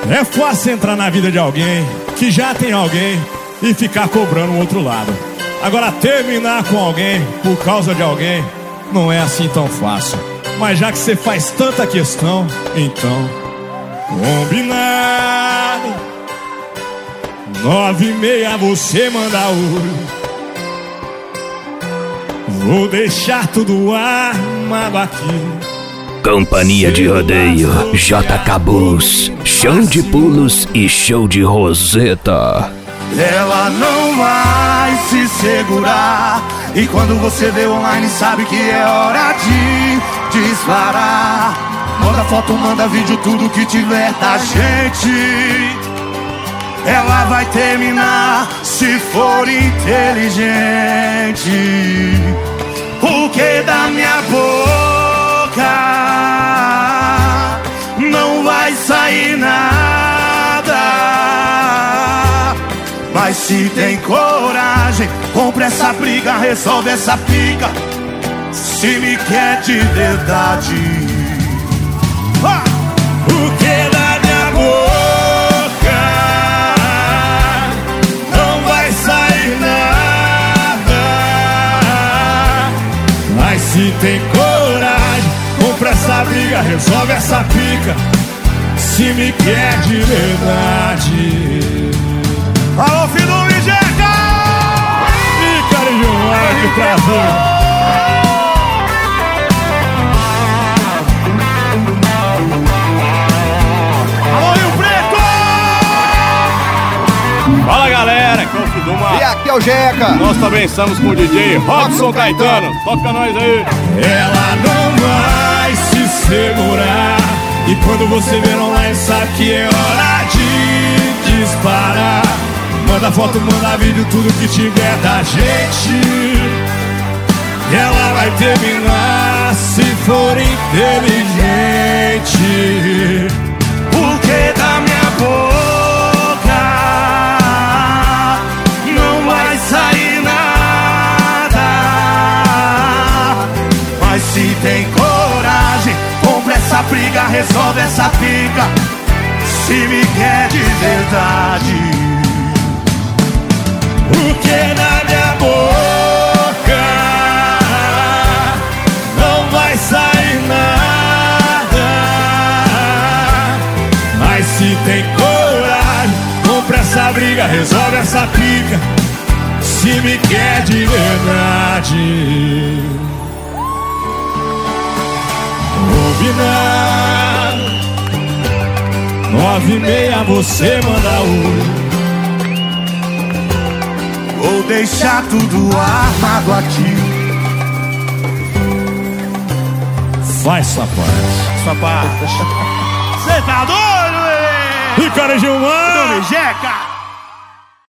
É fácil entrar na vida de alguém que já tem alguém e ficar cobrando o outro lado. Agora terminar com alguém por causa de alguém não é assim tão fácil. Mas já que você faz tanta questão, então combinado, 9h30 você manda oi. Vou deixar tudo armado aqui. Companhia de rodeio, JK Bus, show de pulos e show de roseta. Ela não vai se segurar, e quando você vê online sabe que é hora de disparar. Manda foto, manda vídeo, tudo que tiver da gente. Ela vai terminar se for inteligente. O que da minha boca não vai sair nada. Mas se tem coragem, compra essa briga, resolve essa pica. Se me quer de verdade. O que da minha boca não vai sair nada. Mas se tem coragem, compra essa briga, resolve essa pica. Se me quer de verdade. Alô, filho do Mijeca! E cara de um ar de prazer. Fala galera, aqui é o Fiduma. E aqui é o Jeca. Nós também estamos com o DJ Robson Caetano. Toca nós aí. Ela não vai se segurar, e quando você ver online sabe que é hora de disparar. Manda foto, manda vídeo, tudo que tiver da gente. Ela vai terminar se for inteligente. O que da minha boca não vai sair nada. Mas se tem coragem, compra essa briga, resolve essa pica. Se me quer de verdade. O que na minha boca não vai sair nada. Mas se tem coragem, compra essa briga, resolve essa pica. Se me quer de verdade. Combinado, 9h30 você manda oi. Vou deixar tudo armado aqui. Faz sua parte. Sua parte. Cê tá doido, hein? E cara de um ar. Jeca!